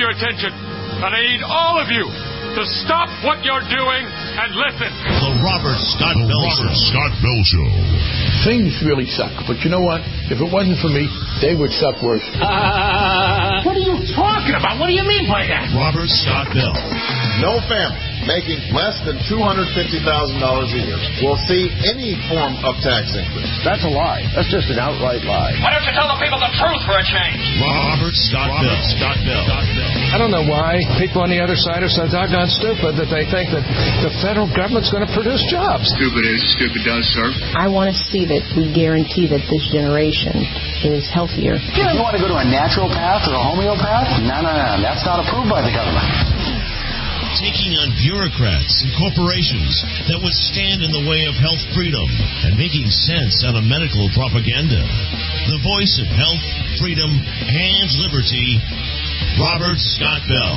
your attention. And I need all of you to stop what you're doing and listen. The Robert Scott Bell Show. Things really suck, but you know what? If it wasn't for me, they would suck worse. What are you talking about? What do you mean by that? Robert Scott Bell. No family making less than $250,000 a year will see any form of tax increase. That's a lie. That's just an outright lie. Why don't you tell the people the truth for a change? Robert Scott Bell. I don't know why people on the other side are so doggone stupid that they think that the federal government's going to produce jobs. Stupid is, stupid does, sir. I want to see that we guarantee that this generation is healthier. If you want to go to a natural path or a homeopath, no. That's not approved by the government. Taking on bureaucrats and corporations that would stand in the way of health freedom and making sense out of medical propaganda. The voice of health, freedom, and liberty, Robert Scott Bell.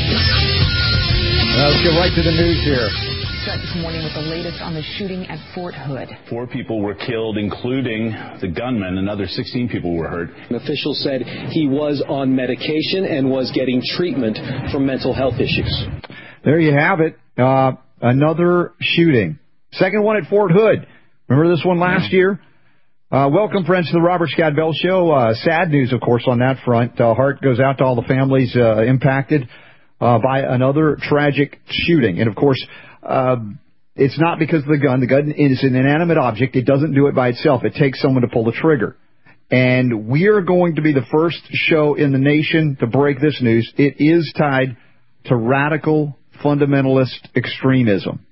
Let's get right to the news here. Start this morning with the latest on the shooting at Fort Hood. 4 people were killed, including the gunman. Another 16 people were hurt. An official said he was on medication and was getting treatment for mental health issues. There you have it. Another shooting. Second one at Fort Hood. Remember this one last year? Welcome, friends, to the Robert Scott Bell Show. Sad news, of course, on that front. Heart goes out to all the families impacted by another tragic shooting. And, of course, it's not because of the gun. The gun is an inanimate object. It doesn't do it by itself. It takes someone to pull the trigger. And we are going to be the first show in the nation to break this news. It is tied to radical fundamentalist extremism.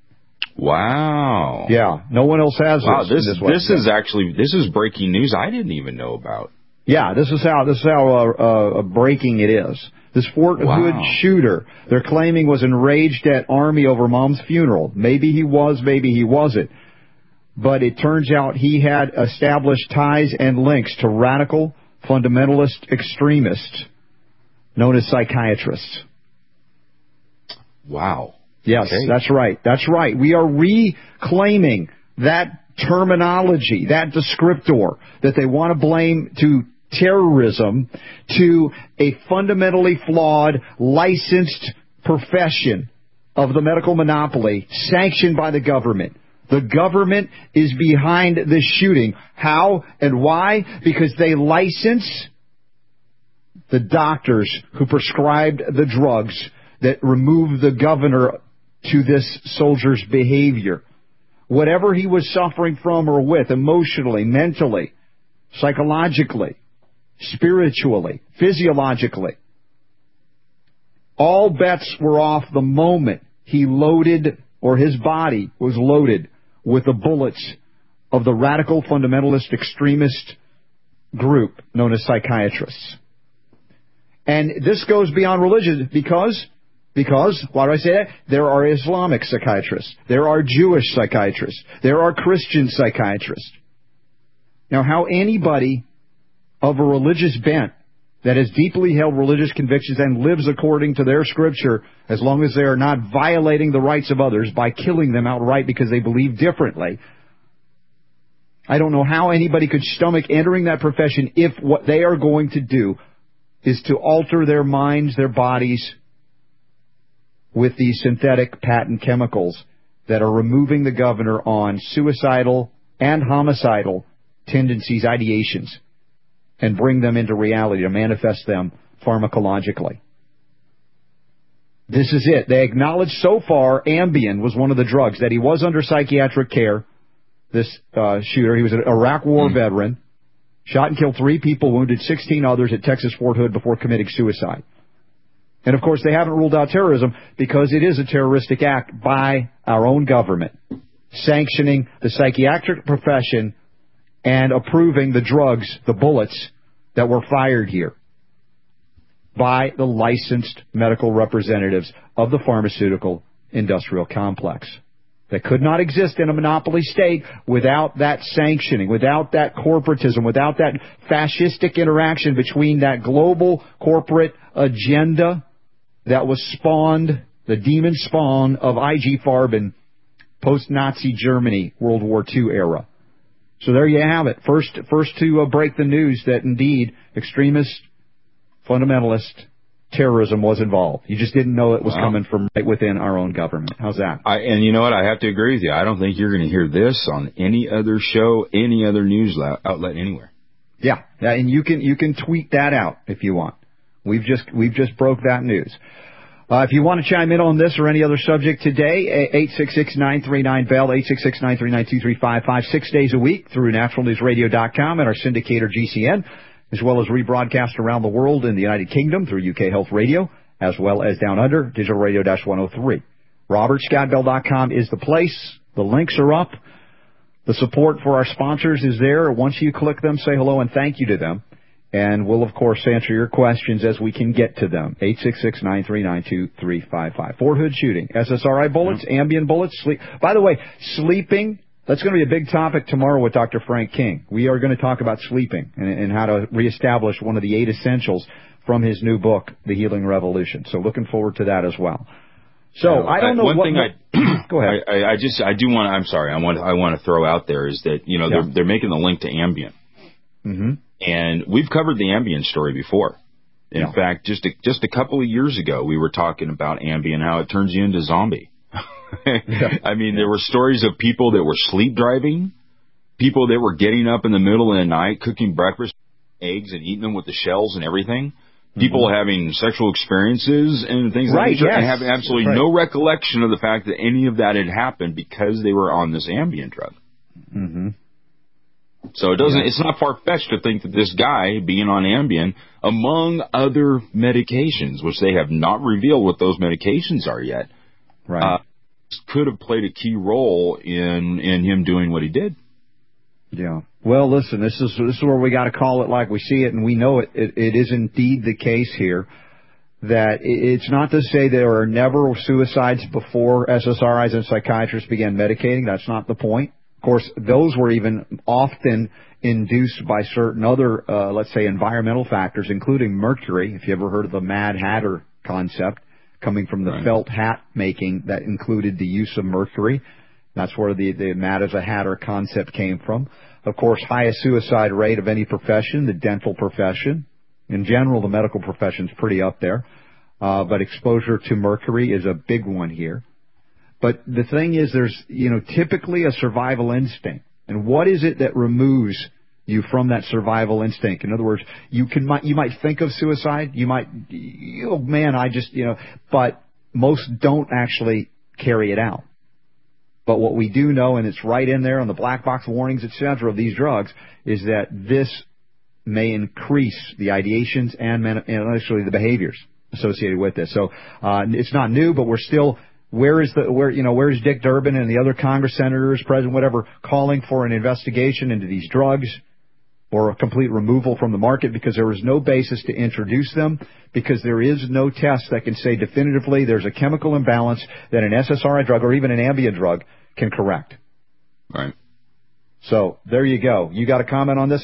Wow. Yeah, no one else has this. Wow, this is breaking news I didn't even know about. Yeah, this is how breaking it is. This Fort Hood shooter, they're claiming, was enraged at Army over Mom's funeral. Maybe he was, maybe he wasn't. But it turns out he had established ties and links to radical fundamentalist extremists known as psychiatrists. Wow. Yes, okay. That's right. That's right. We are reclaiming that terminology, that descriptor that they want to blame to terrorism, to a fundamentally flawed, licensed profession of the medical monopoly sanctioned by the government. The government is behind this shooting. How and why? Because they license the doctors who prescribed the drugs that remove the governor to this soldier's behavior. Whatever he was suffering from or with, emotionally, mentally, psychologically, spiritually, physiologically, all bets were off the moment he loaded, or his body was loaded, with the bullets of the radical fundamentalist extremist group known as psychiatrists. And this goes beyond religion because, why do I say that? There are Islamic psychiatrists. There are Jewish psychiatrists. There are Christian psychiatrists. Now, how anybody of a religious bent that has deeply held religious convictions and lives according to their scripture, as long as they are not violating the rights of others by killing them outright because they believe differently, I don't know how anybody could stomach entering that profession if what they are going to do is to alter their minds, their bodies, with these synthetic patent chemicals that are removing the governor on suicidal and homicidal tendencies, ideations, and bring them into reality, to manifest them pharmacologically. This is it. They acknowledged so far Ambien was one of the drugs, that he was under psychiatric care, this shooter. He was an Iraq War veteran, shot and killed 3 people, wounded 16 others at Texas Fort Hood before committing suicide. And, of course, they haven't ruled out terrorism because it is a terroristic act by our own government, sanctioning the psychiatric profession and approving the drugs, the bullets, that were fired here by the licensed medical representatives of the pharmaceutical industrial complex. That could not exist in a monopoly state without that sanctioning, without that corporatism, without that fascistic interaction between that global corporate agenda that was spawned, the demon spawn of IG Farben in post-Nazi Germany, World War II era. So there you have it. First to break the news that indeed extremist, fundamentalist terrorism was involved. You just didn't know it was coming from right within our own government. How's that? And you know what? I have to agree with you. I don't think you're going to hear this on any other show, any other news outlet anywhere. Yeah, and you can tweet that out if you want. We've just broke that news. If you want to chime in on this or any other subject today, 866-939-BELL, 866-939-2355, 6 days a week through naturalnewsradio.com and our syndicator GCN, as well as rebroadcast around the world in the United Kingdom through UK Health Radio, as well as down under Digital Radio -103. RobertScottBell.com is the place. The links are up. The support for our sponsors is there. Once you click them, say hello and thank you to them. And we'll, of course, answer your questions as we can get to them. 866-939-2355. Fort Hood shooting. SSRI bullets, Ambien bullets. By the way, sleeping, that's going to be a big topic tomorrow with Dr. Frank King. We are going to talk about sleeping and how to reestablish one of the 8 essentials from his new book, The Healing Revolution. So looking forward to that as well. So I don't know one what thing go ahead. I do want. I'm sorry. I want to throw out there is that they're making the link to Ambien, and we've covered the Ambien story before. In fact, just a couple of years ago, we were talking about Ambien, how it turns you into zombie. I mean, there were stories of people that were sleep driving, people that were getting up in the middle of the night, cooking breakfast, eggs, and eating them with the shells and everything. People having sexual experiences and things like that, and having absolutely no recollection of the fact that any of that had happened because they were on this Ambien drug. So it's not far-fetched to think that this guy being on Ambien, among other medications, which they have not revealed what those medications are yet, could have played a key role in him doing what he did. Yeah. Well, listen, this is where we got to call it like we see it, and we know it is indeed the case here that it's not to say there are never suicides before SSRIs and psychiatrists began medicating. That's not the point. Of course, those were even often induced by certain other, let's say, environmental factors, including mercury. If you ever heard of the Mad Hatter concept, coming from the felt hat making that included the use of mercury. That's where the Mad as a Hatter concept came from. Of course, highest suicide rate of any profession, the dental profession. In general, the medical profession is pretty up there. But exposure to mercury is a big one here. But the thing is, there's, typically a survival instinct. And what is it that removes you from that survival instinct? In other words, you might think of suicide. You might, but most don't actually carry it out. But what we do know, and it's right in there on the black box warnings, etc., of these drugs, is that this may increase the ideations and actually the behaviors associated with this. So it's not new, but we're still. Where's Dick Durbin and the other Congress senators, president, whatever, calling for an investigation into these drugs or a complete removal from the market because there is no basis to introduce them, because there is no test that can say definitively there's a chemical imbalance that an SSRI drug or even an Ambien drug can correct. Right. So there you go. You got a comment on this?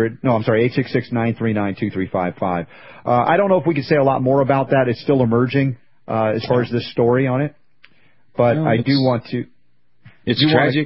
866-939-2355. I don't know if we can say a lot more about that. It's still emerging as far as this story on it. But I do want to. It's tragic.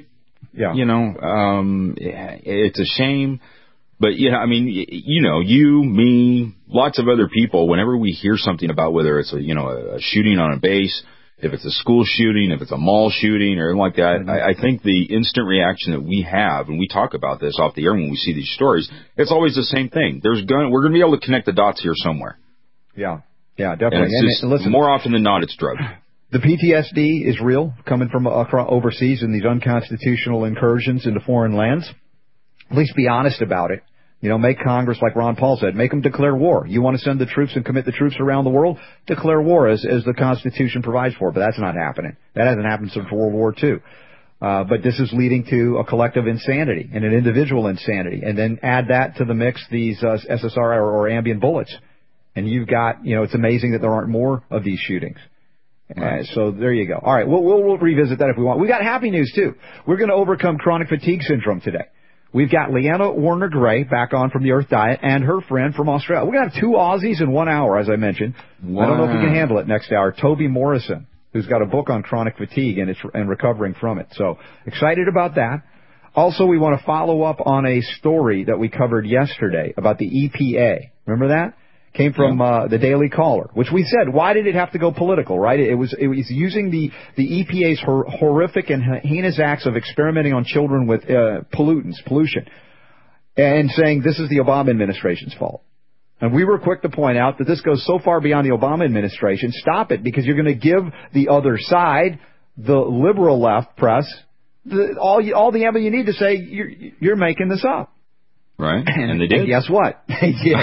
It's a shame. But, you, me, lots of other people, whenever we hear something about whether it's a shooting on a base, if it's a school shooting, if it's a mall shooting or anything like that, I think the instant reaction that we have, and we talk about this off the air when we see these stories, it's always the same thing. We're going to be able to connect the dots here somewhere. Yeah, definitely. And listen, more often than not, it's drugs. The PTSD is real, coming from overseas in these unconstitutional incursions into foreign lands. At least be honest about it. Make Congress, like Ron Paul said, make them declare war. You want to send the troops and commit the troops around the world? Declare war as the Constitution provides for. But that's not happening. That hasn't happened since World War II. But this is leading to a collective insanity and an individual insanity. And then add that to the mix, these SSRI or Ambien bullets. And you've got, it's amazing that there aren't more of these shootings. So there you go. All right, we'll revisit that if we want. We got happy news, too. We're going to overcome chronic fatigue syndrome today. We've got Leanna Warner-Gray back on from the Earth Diet and her friend from Australia. We're going to have 2 Aussies in 1 hour, as I mentioned. Wow. I don't know if we can handle it next hour. Toby Morrison, who's got a book on chronic fatigue and recovering from it. So excited about that. Also, we want to follow up on a story that we covered yesterday about the EPA. Remember that? Came from the Daily Caller, which we said, why did it have to go political, right? It was using the EPA's horrific and heinous acts of experimenting on children with pollution, and saying this is the Obama administration's fault. And we were quick to point out that this goes so far beyond the Obama administration. Stop it, because you're going to give the other side, the liberal left press, all the ammo you need to say you're making this up. Right, and they did. And guess what? They did.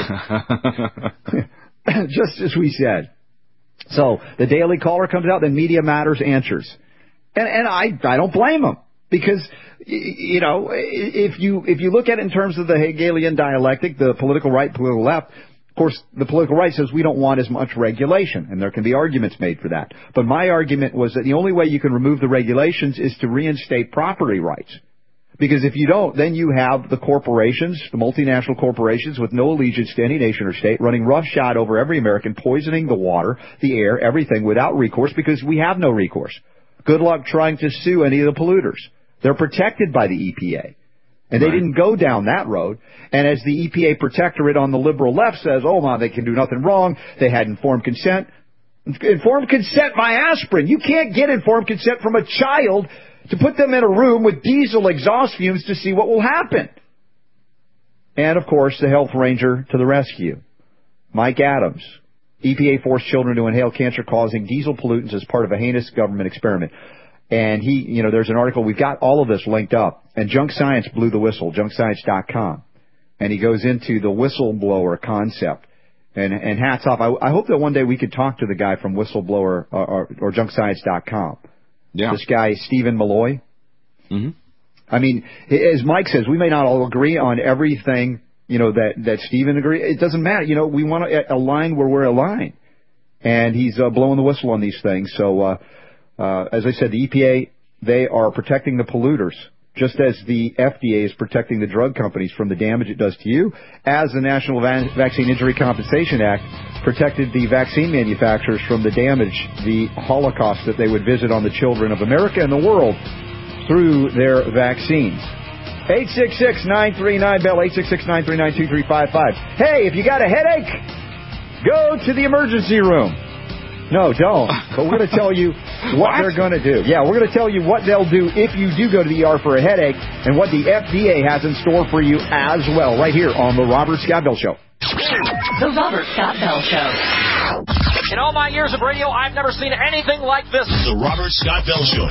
Just as we said. So the Daily Caller comes out, then Media Matters answers. And I don't blame them, because, you know, if you look at it in terms of the Hegelian dialectic, the political right, political left, of course, the political right says we don't want as much regulation, and there can be arguments made for that. But my argument was that the only way you can remove the regulations is to reinstate property rights. Because if you don't, then you have the corporations, the multinational corporations with no allegiance to any nation or state, running roughshod over every American, poisoning the water, the air, everything without recourse, because we have no recourse. Good luck trying to sue any of the polluters. They're protected by the EPA. And they didn't go down that road. And as the EPA protectorate on the liberal left says, oh, my, they can do nothing wrong. They had informed consent. Informed consent by aspirin. You can't get informed consent from a child to put them in a room with diesel exhaust fumes to see what will happen. And, of course, the health ranger to the rescue. Mike Adams. EPA forced children to inhale cancer-causing diesel pollutants as part of a heinous government experiment. And there's an article. We've got all of this linked up. And Junk Science blew the whistle, junkscience.com. And he goes into the whistleblower concept. And hats off. I hope that one day we could talk to the guy from whistleblower or junkscience.com. Yeah. This guy, Stephen Malloy. Mm-hmm. I mean, as Mike says, we may not all agree on everything, that Stephen agrees. It doesn't matter. We want to align where we're aligned. And he's blowing the whistle on these things. So, as I said, the EPA, they are protecting the polluters, just as the FDA is protecting the drug companies from the damage it does to you, as the National Vaccine Injury Compensation Act protected the vaccine manufacturers from the damage, the Holocaust that they would visit on the children of America and the world through their vaccines. 866-939-BELL, 866-939-2355. Hey, if you got a headache, go to the emergency room. No, don't. But we're going to tell you what they're going to do. Yeah, we're going to tell you what they'll do if you do go to the ER for a headache, and what the FDA has in store for you as well, right here on The Robert Scott Bell Show. The Robert Scott Bell Show. In all my years of radio, I've never seen anything like this. The Robert Scott Bell Show.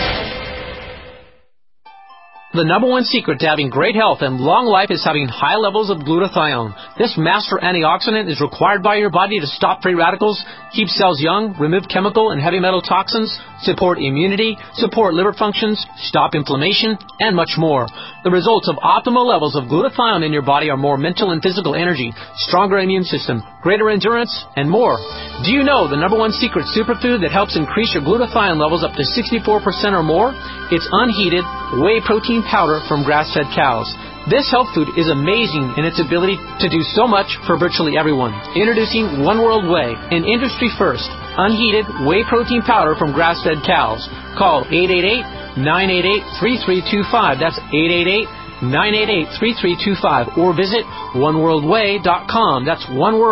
The number one secret to having great health and long life is having high levels of glutathione. This master antioxidant is required by your body to stop free radicals, keep cells young, remove chemical and heavy metal toxins, support immunity, support liver functions, stop inflammation, and much more. The results of optimal levels of glutathione in your body are more mental and physical energy, stronger immune system, greater endurance, and more. Do you know the number one secret superfood that helps increase your glutathione levels up to 64% or more? It's unheated whey protein powder from grass-fed cows. This health food is amazing in its ability to do so much for virtually everyone. Introducing One World Whey, an industry first, unheated whey protein powder from grass-fed cows. Call 888-988-3325. That's 888-988-3325. Or visit oneworldwhey.com. That's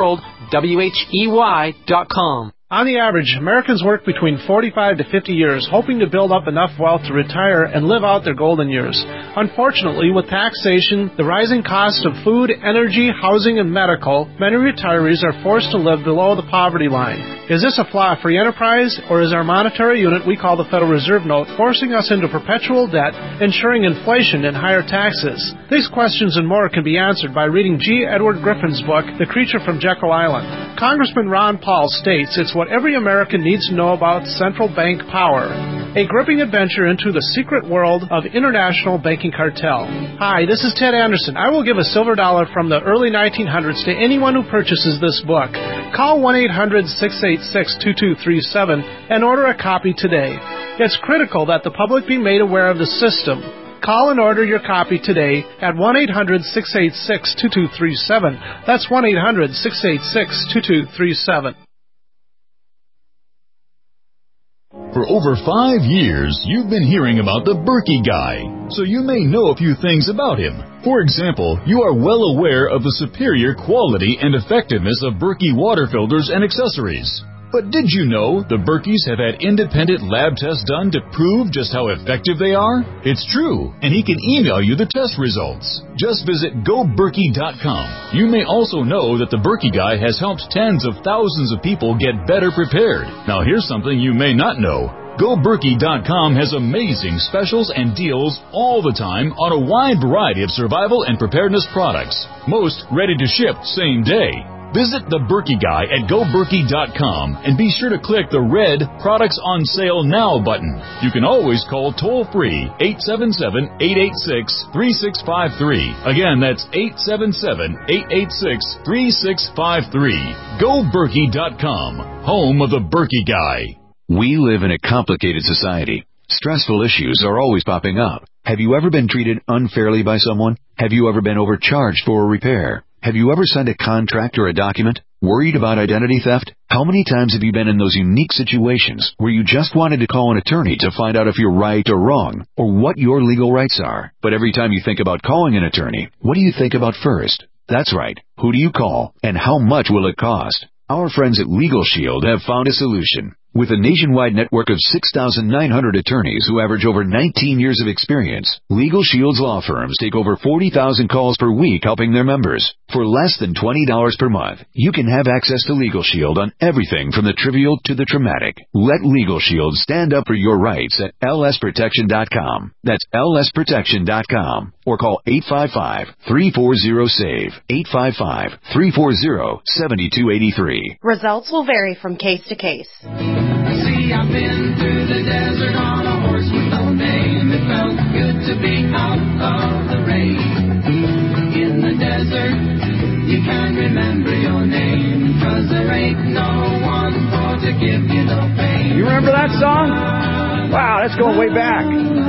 oneworld.com. On the average, Americans work between 45 to 50 years, hoping to build up enough wealth to retire and live out their golden years. Unfortunately, with taxation, the rising cost of food, energy, housing, and medical, many retirees are forced to live below the poverty line. Is this a flaw-free enterprise, or is our monetary unit we call the Federal Reserve Note forcing us into perpetual debt, ensuring inflation and higher taxes? These questions and more can be answered by reading G. Edward Griffin's book, The Creature from Jekyll Island. Congressman Ron Paul states it's what every American needs to know about central bank power. A gripping adventure into the secret world of international banking cartel. Hi, this is Ted Anderson. I will give a silver dollar from the early 1900s to anyone who purchases this book. Call 1-800-686-2237 and order a copy today. It's critical that the public be made aware of the system. Call and order your copy today at 1-800-686-2237. That's 1-800-686-2237. For over 5 years, you've been hearing about the Berkey Guy, so you may know a few things about him. For example, you are well aware of the superior quality and effectiveness of Berkey water filters and accessories. But did you know the Berkeys have had independent lab tests done to prove just how effective they are? It's true, and he can email you the test results. Just visit GoBerkey.com. You may also know that the Berkey Guy has helped tens of thousands of people get better prepared. Now here's something you may not know. GoBerkey.com has amazing specials and deals all the time on a wide variety of survival and preparedness products. Most ready to ship same day. Visit the Berkey Guy at GoBerkey.com and be sure to click the red Products on Sale Now button. You can always call toll-free 877-886-3653. Again, that's 877-886-3653. GoBerkey.com, home of the Berkey Guy. We live in a complicated society. Stressful issues are always popping up. Have you ever been treated unfairly by someone? Have you ever been overcharged for a repair? Have you ever signed a contract or a document? Worried about identity theft? How many times have you been in those unique situations where you just wanted to call an attorney to find out if you're right or wrong, or what your legal rights are? But every time you think about calling an attorney, what do you think about first? That's right. Who do you call, and how much will it cost? Our friends at Legal Shield have found a solution. With a nationwide network of 6,900 attorneys who average over 19 years of experience, Legal Shield's law firms take over 40,000 calls per week helping their members. For less than $20 per month, you can have access to Legal Shield on everything from the trivial to the traumatic. Let Legal Shield stand up for your rights at lsprotection.com. That's lsprotection.com. Or call 855-340-SAVE, 855-340-7283. Results will vary from case to case. See, I've been through the desert on a horse with no name. It felt good to be out of the rain. In the desert, you can't remember your name, 'cause there ain't no one for to give you no pain. You remember that song? Wow, that's going way back.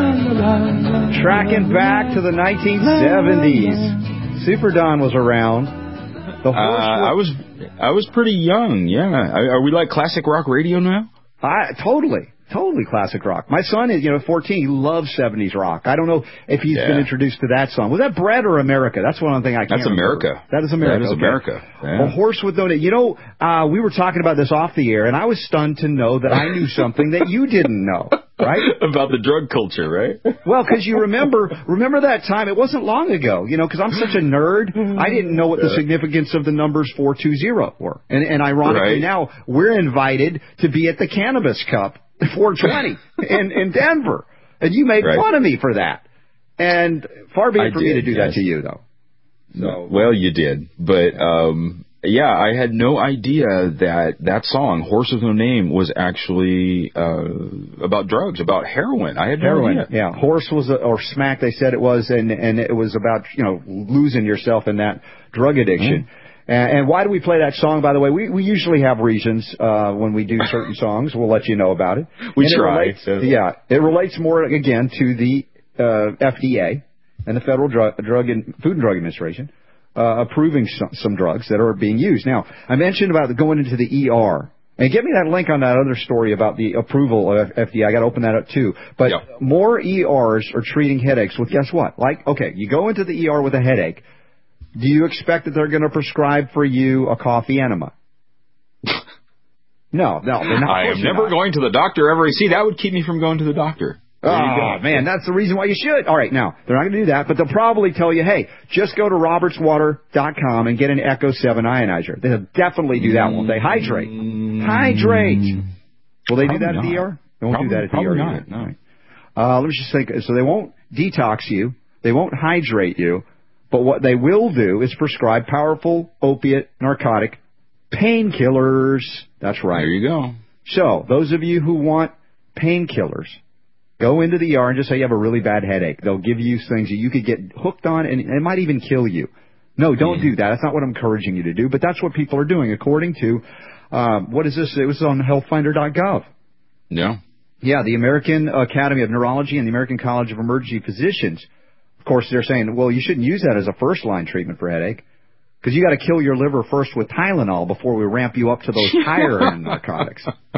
Tracking back to the 1970s. Super Don was around. The horse I was pretty young, yeah. Are we like classic rock radio now? Totally classic rock. My son is, 14. He loves 70s rock. I don't know if he's been introduced to that song. Was that Bread or America? That's one thing I can't remember. America. That is America. That is America. Yeah. A horse with no name. We were talking about this off the air, and I was stunned to know that I knew something that you didn't know. Right? About the drug culture, right? Well, because you remember that time. It wasn't long ago, because I'm such a nerd. I didn't know what the significance of the numbers 420 were. And ironically now, we're invited to be at the Cannabis Cup 420 in Denver. And you made fun of me for that. And far be it for me to do that to you, though. So, well, you did. But, I had no idea that song, Horse with No Name, was actually about drugs, about heroin. I had no idea. Yeah, Horse was, or Smack, they said it was, and it was about, losing yourself in that drug addiction. And why do we play that song, by the way? We usually have reasons when we do certain songs. We'll let you know about it. We try. It relates more, again, to the FDA and the Federal Food and Drug Administration. Approving some drugs that are being used. Now, I mentioned about going into the ER. And give me that link on that other story about the approval of FDA. I got to open that up, too. But more ERs are treating headaches with, guess what? You go into the ER with a headache. Do you expect that they're going to prescribe for you a coffee enema? No, they're not. I am never going to the doctor ever. See, that would keep me from going to the doctor. Oh, man, that's the reason why you should. All right, now, they're not going to do that, but they'll probably tell you, hey, just go to robertswater.com and get an Echo 7 ionizer. They'll definitely do that, won't they? Hydrate. Will they do that at the ER? They won't do that at the ER. Not, no. Let me just think. So they won't detox you. They won't hydrate you. But what they will do is prescribe powerful opiate narcotic painkillers. That's right. There you go. So those of you who want painkillers, go into the ER and just say you have a really bad headache. They'll give you things that you could get hooked on, and it might even kill you. No, don't do that. That's not what I'm encouraging you to do, but that's what people are doing, according to, what is this? It was on healthfinder.gov. Yeah. Yeah, the American Academy of Neurology and the American College of Emergency Physicians. Of course, they're saying, well, you shouldn't use that as a first-line treatment for headache, because you got to kill your liver first with Tylenol before we ramp you up to those higher-end narcotics.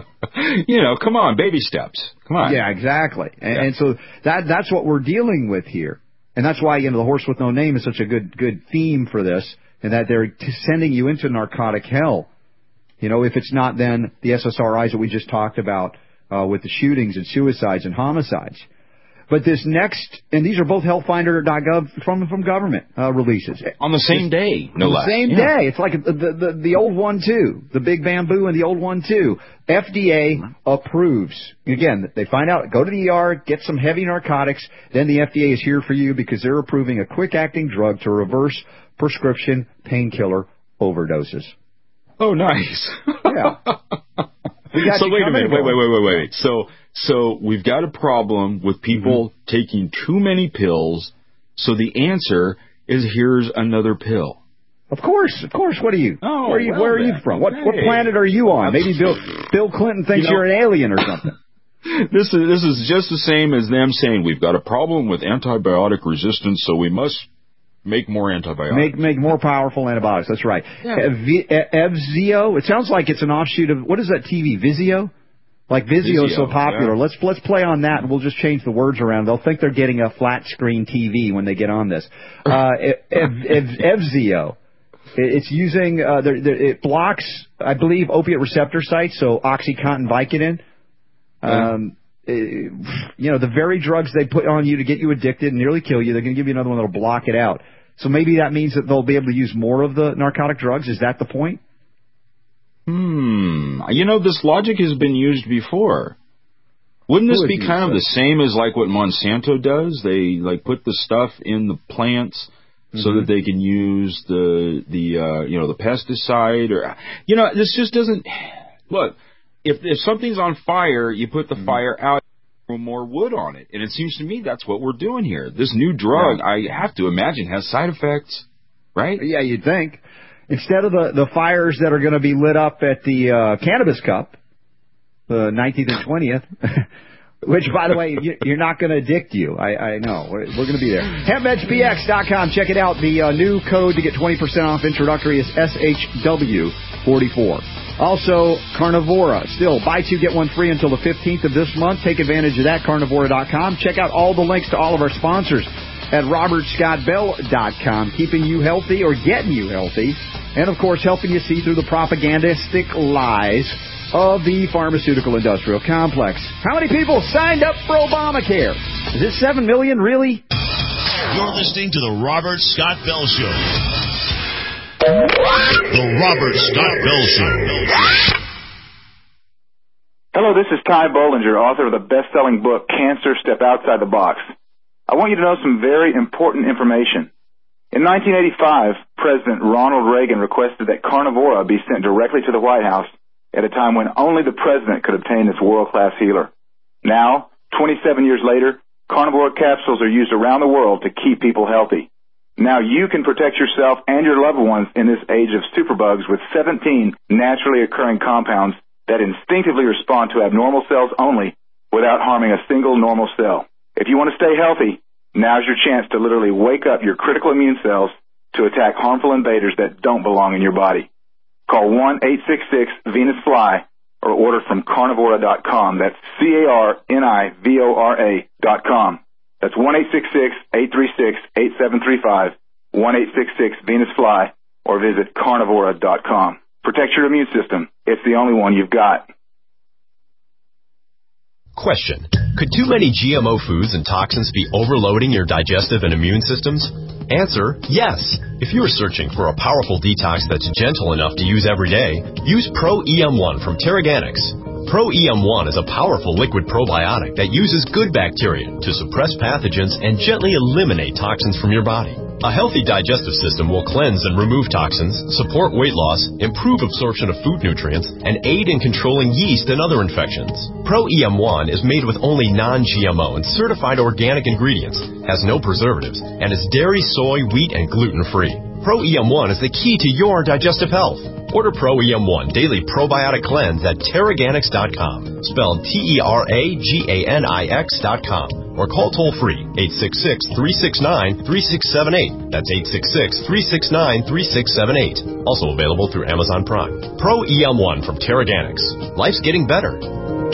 Come on, baby steps. Come on. Yeah, exactly. And so that's what we're dealing with here. And that's why, the horse with no name is such a good theme for this, and that they're sending you into narcotic hell. If it's not then the SSRIs that we just talked about with the shootings and suicides and homicides. But this next, and these are both healthfinder.gov from government releases. On the same day, no less. On the same day. It's like the old one, too. The big bamboo and the old one, too. FDA approves. Again, they find out, go to the ER, get some heavy narcotics, then the FDA is here for you because they're approving a quick-acting drug to reverse prescription painkiller overdoses. Oh, nice. Yeah. So wait a minute. Wait. So we've got a problem with people taking too many pills. So the answer is here's another pill. Of course. What are you? Oh, where are you from? What planet are you on? Maybe Bill Clinton thinks you're an alien or something. This is just the same as them saying we've got a problem with antibiotic resistance, so we must make more antibiotics. Make more powerful antibiotics. That's right. Yeah. Evzio. It sounds like it's an offshoot of, what is that TV? Vizio? Like Vizio is so popular. Yeah. Let's play on that, and we'll just change the words around. They'll think they're getting a flat screen TV when they get on this. Evzio. It's using it blocks, I believe, opiate receptor sites. So OxyContin, Vicodin. The very drugs they put on you to get you addicted and nearly kill you, they're going to give you another one that'll block it out. So maybe that means that they'll be able to use more of the narcotic drugs. Is that the point? This logic has been used before. Wouldn't this be kind of the same as like what Monsanto does? They put the stuff in the plants so that they can use the pesticide or this just doesn't look. If something's on fire, you put the fire out, throw more wood on it. And it seems to me that's what we're doing here. This new drug, I have to imagine, has side effects, right? Yeah, you'd think. Instead of the fires that are going to be lit up at the Cannabis Cup, the 19th and 20th, which, by the way, you're not going to addict you. I know. We're going to be there. HempMedPX.com. Check it out. The new code to get 20% off introductory is SHW44. Also, Carnivora. Still, buy two, get one free until the 15th of this month. Take advantage of that, Carnivora.com. Check out all the links to all of our sponsors at RobertScottBell.com. Keeping you healthy or getting you healthy. And, of course, helping you see through the propagandistic lies of the pharmaceutical industrial complex. How many people signed up for Obamacare? Is it 7 million, really? You're listening to The Robert Scott Bell Show. The Robert Scott Bell Show. Hello, this is Ty Bollinger, author of the best-selling book, Cancer, Step Outside the Box. I want you to know some very important information. In 1985, President Ronald Reagan requested that Carnivora be sent directly to the White House at a time when only the president could obtain this world-class healer. Now, 27 years later, Carnivora capsules are used around the world to keep people healthy. Now you can protect yourself and your loved ones in this age of superbugs with 17 naturally occurring compounds that instinctively respond to abnormal cells only without harming a single normal cell. If you want to stay healthy, now's your chance to literally wake up your critical immune cells to attack harmful invaders that don't belong in your body. Call 1-866-VENUS-FLY or order from Carnivora.com. That's CARNIVORA.com. That's 1-866-836-8735, 1-866-VENUS-FLY, or visit Carnivora.com. Protect your immune system. It's the only one you've got. Question. Could too many GMO foods and toxins be overloading your digestive and immune systems? Answer, yes. If you are searching for a powerful detox that's gentle enough to use every day, use Pro-EM1 from Teraganix. Pro-EM1 is a powerful liquid probiotic that uses good bacteria to suppress pathogens and gently eliminate toxins from your body. A healthy digestive system will cleanse and remove toxins, support weight loss, improve absorption of food nutrients, and aid in controlling yeast and other infections. Pro-EM1 is made with only non-GMO and certified organic ingredients, has no preservatives, and is dairy, soy, wheat, and gluten-free. Pro-EM1 is the key to your digestive health. Order Pro-EM1 Daily Probiotic Cleanse at Teraganix.com, spelled Teraganix.com, or call toll-free 866-369-3678. That's 866-369-3678. Also available through Amazon Prime. Pro-EM1 from Teraganix. Life's getting better.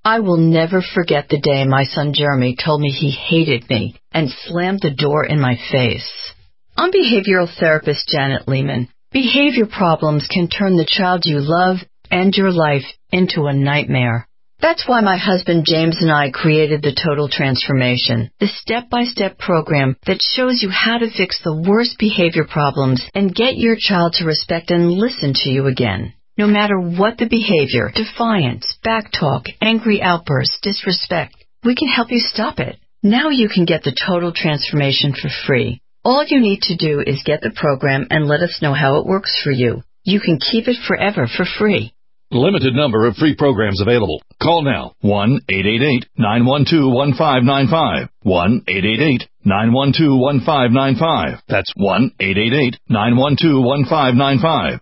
I will never forget the day my son Jeremy told me he hated me and slammed the door in my face. I'm behavioral therapist Janet Lehman. Behavior problems can turn the child you love and your life into a nightmare. That's why my husband James and I created the Total Transformation, the step-by-step program that shows you how to fix the worst behavior problems and get your child to respect and listen to you again. No matter what the behavior, defiance, backtalk, angry outbursts, disrespect, we can help you stop it. Now you can get the Total Transformation for free. All you need to do is get the program and let us know how it works for you. You can keep it forever for free. Limited number of free programs available. Call now. 1-888-912-1595. 1-888-912-1595. That's 1-888-912-1595.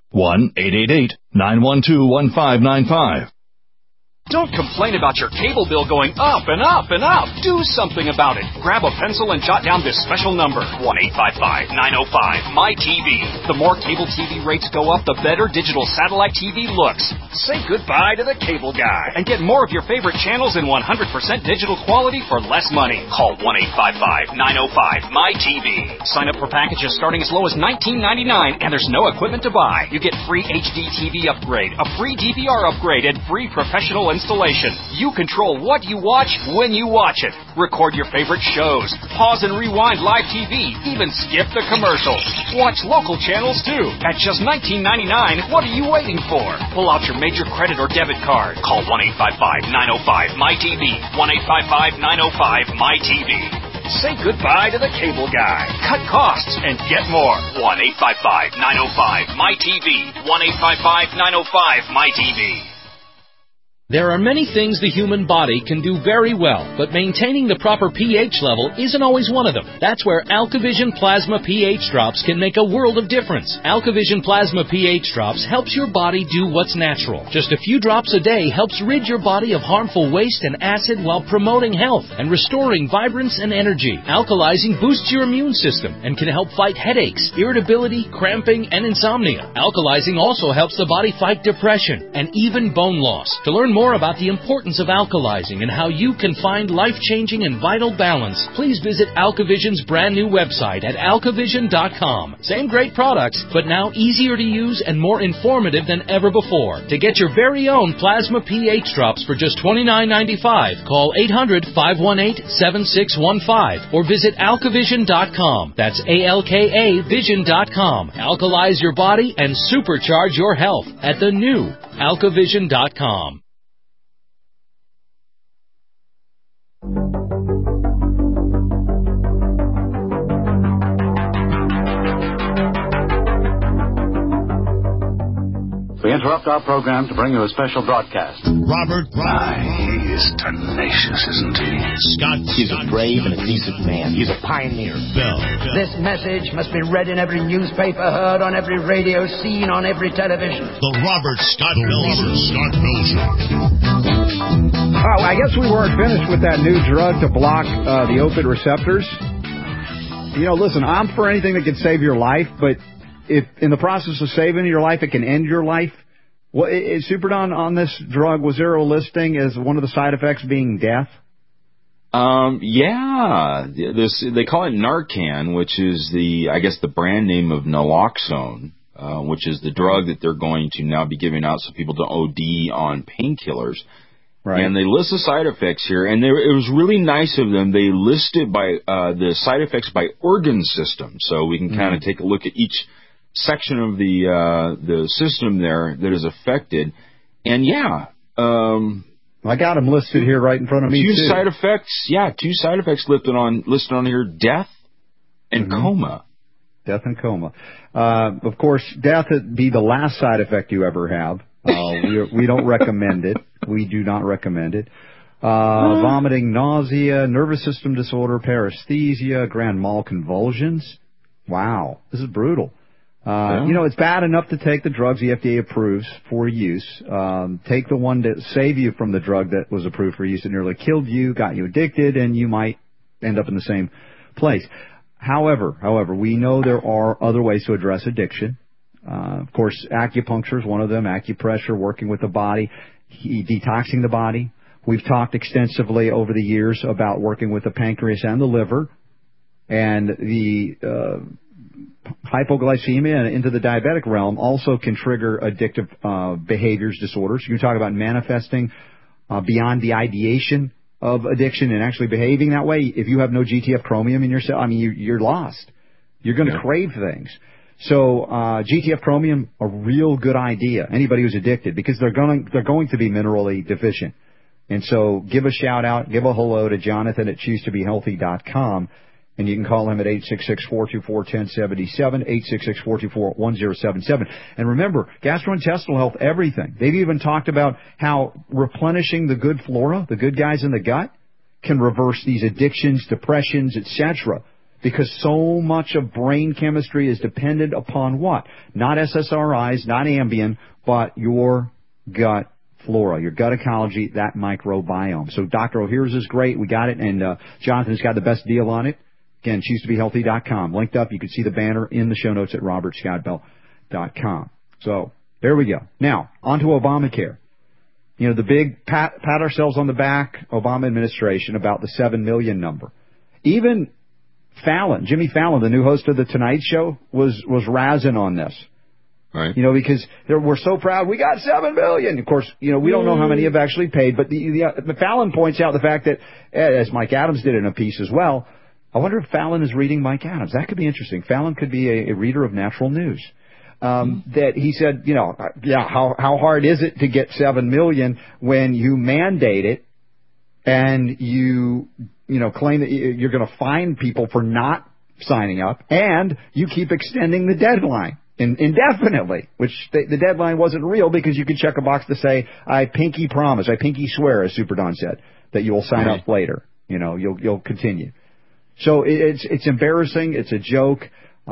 1-888-912-1595. Don't complain about your cable bill going up and up and up. Do something about it. Grab a pencil and jot down this special number, 1-855-905-MY-TV. The more cable TV rates go up, the better digital satellite TV looks. Say goodbye to the cable guy and get more of your favorite channels in 100% digital quality for less money. Call 1-855-905-MY-TV. Sign up for packages starting as low as $19.99, and there's no equipment to buy. You get free HD TV upgrade, a free DVR upgrade, and free professional installation. You control what you watch when you watch it. Record your favorite shows. Pause and rewind live TV. Even skip the commercials. Watch local channels too. At just $19.99, what are you waiting for? Pull out your major credit or debit card. Call 1-855-905-MY-TV. 1-855-905-MY-TV. Say goodbye to the cable guy. Cut costs and get more. 1-855-905-MY-TV. 1-855-905-MY-TV. There are many things the human body can do very well, but maintaining the proper pH level isn't always one of them. That's where AlkaVision Plasma pH Drops can make a world of difference. AlkaVision Plasma pH Drops helps your body do what's natural. Just a few drops a day helps rid your body of harmful waste and acid while promoting health and restoring vibrance and energy. Alkalizing boosts your immune system and can help fight headaches, irritability, cramping, and insomnia. Alkalizing also helps the body fight depression and even bone loss. To learn more about the importance of alkalizing and how you can find life-changing and vital balance, please visit AlkaVision's brand new website at alkavision.com. Same great products, but now easier to use and more informative than ever before. To get your very own Plasma pH Drops for just $29.95, call 800-518-7615 or visit alkavision.com. That's ALKA Vision.com. Alkalize your body and supercharge your health at the new alkavision.com. We interrupt our program to bring you a special broadcast. Robert he is tenacious, isn't he? Scott. He's a brave and a decent man. He's a pioneer. Bell. This message must be read in every newspaper, heard on every radio, seen on every television. The Robert Scott Bell Show. Oh, I guess we weren't finished with that new drug to block the opiate receptors. You know, listen, I'm for anything that can save your life, but if in the process of saving your life, it can end your life. Well, is Super Don on this drug? Was there a listing as one of the side effects being death? Yeah. They call it Narcan, which is the brand name of naloxone, which is the drug that they're going to now be giving out so people don't OD on painkillers. Right. And they list the side effects here, and it was really nice of them. They listed by the side effects by organ system, so we can kind of take a look at each section of the system there that is affected. And I got them listed here right in front of me. Two side effects listed on here: death and coma. Death and coma. Of course, death would be the last side effect you ever have. We don't recommend it. We do not recommend it. Vomiting, nausea, nervous system disorder, paresthesia, grand mal convulsions. Wow, this is brutal. It's bad enough to take the drugs the FDA approves for use. Take the one that save you from the drug that was approved for use that nearly killed you, got you addicted, and you might end up in the same place. However, we know there are other ways to address addiction. Of course, acupuncture is one of them. Acupressure, working with the body, detoxing the body. We've talked extensively over the years about working with the pancreas and the liver, and the hypoglycemia into the diabetic realm also can trigger addictive behaviors disorders. You can talk about manifesting beyond the ideation of addiction and actually behaving that way. If you have no GTF chromium in your cell, I mean, you're lost. You're going to crave things. So GTF chromium, a real good idea. Anybody who's addicted, because they're going to be minerally deficient. And so give a shout out, give a hello to Jonathan at choosetobehealthy.com, and you can call him at 866-424-1077, 866-424-1077. And remember, gastrointestinal health, everything. They've even talked about how replenishing the good flora, the good guys in the gut, can reverse these addictions, depressions, etc. Because so much of brain chemistry is dependent upon what? Not SSRIs, not Ambien, but your gut flora, your gut ecology, that microbiome. So Dr. O'Here's is great. We got it, and Jonathan's got the best deal on it. Again, choosetobehealthy.com. Linked up. You can see the banner in the show notes at robertscottbell.com. So there we go. Now, on to Obamacare. You know, the big pat ourselves on the back, Obama administration, about the 7 million number. Even Fallon, Jimmy Fallon, the new host of The Tonight Show, was razzing on this. Right. You know, because we're so proud. We got 7 million. Of course, you know, we don't know how many have actually paid, but the Fallon points out the fact that, as Mike Adams did in a piece as well, I wonder if Fallon is reading Mike Adams. That could be interesting. Fallon could be a reader of natural news. That he said, you know, how hard is it to get 7 million when you mandate it and you claim that you're going to fine people for not signing up, and you keep extending the deadline indefinitely, which the deadline wasn't real because you could check a box to say, I pinky promise, I pinky swear, as Super Don said, that you will sign up later. You know, you'll continue. So it's embarrassing. It's a joke.